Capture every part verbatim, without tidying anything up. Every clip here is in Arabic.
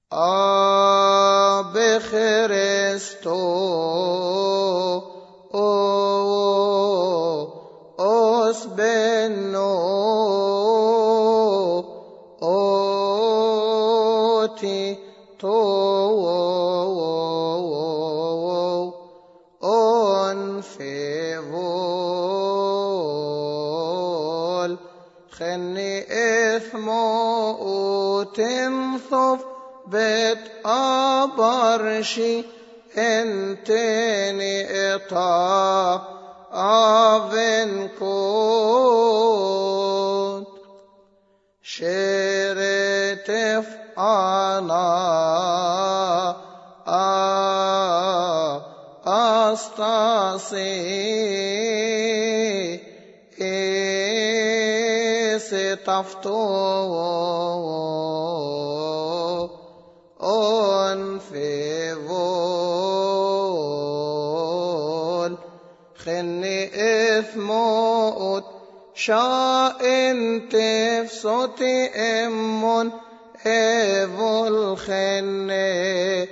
آب خريستو أوس بنو أوتي تو أنفيفول خني إثمو تنصف بيت أبرشي انتني إطا أفن كنت شرتف أنا أستاسي إستفتو أنفيفول خني إثموت شاء تفسوتي إمون إيفول خني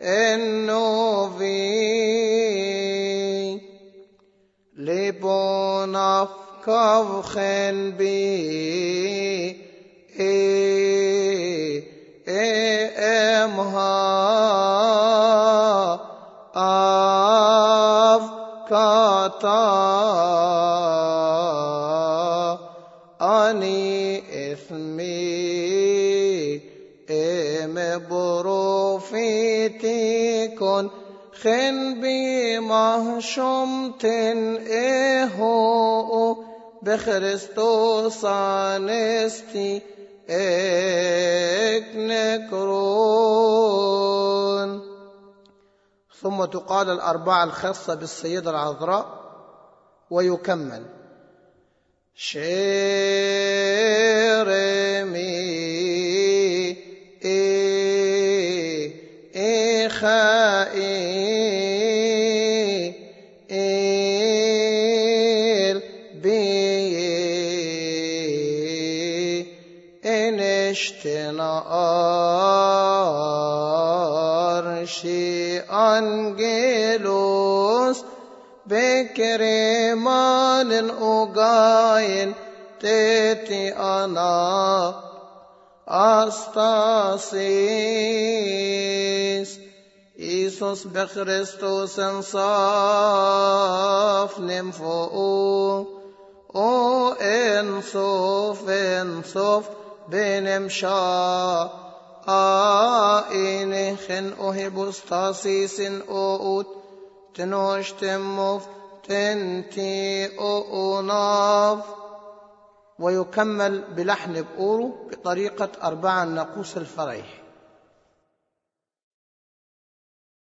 النوفي لبونف كفخن بي إيه إيه أمها أف كاتا أني إثمي إم بروفيتيكون خن بمهشمتن إهو بخريستوس أنستي إكنكرون. ثم تقال الأربعة الخاصة بالسيدة العذراء ويكمل شيرمي إخائي إل بي إنشتنا أرشي أنجلوس بكريمان أغاين تيتي أنا أستاسيس إيسوس بخريستوس انصاف نمفو أو انصوف انصوف بنمشا آئين خن أهبوستاسيس أوت تنوش تموف تنتي أوناف. ويكمل بلحن بأورو بطريقة أربعة الناقوس الفريح.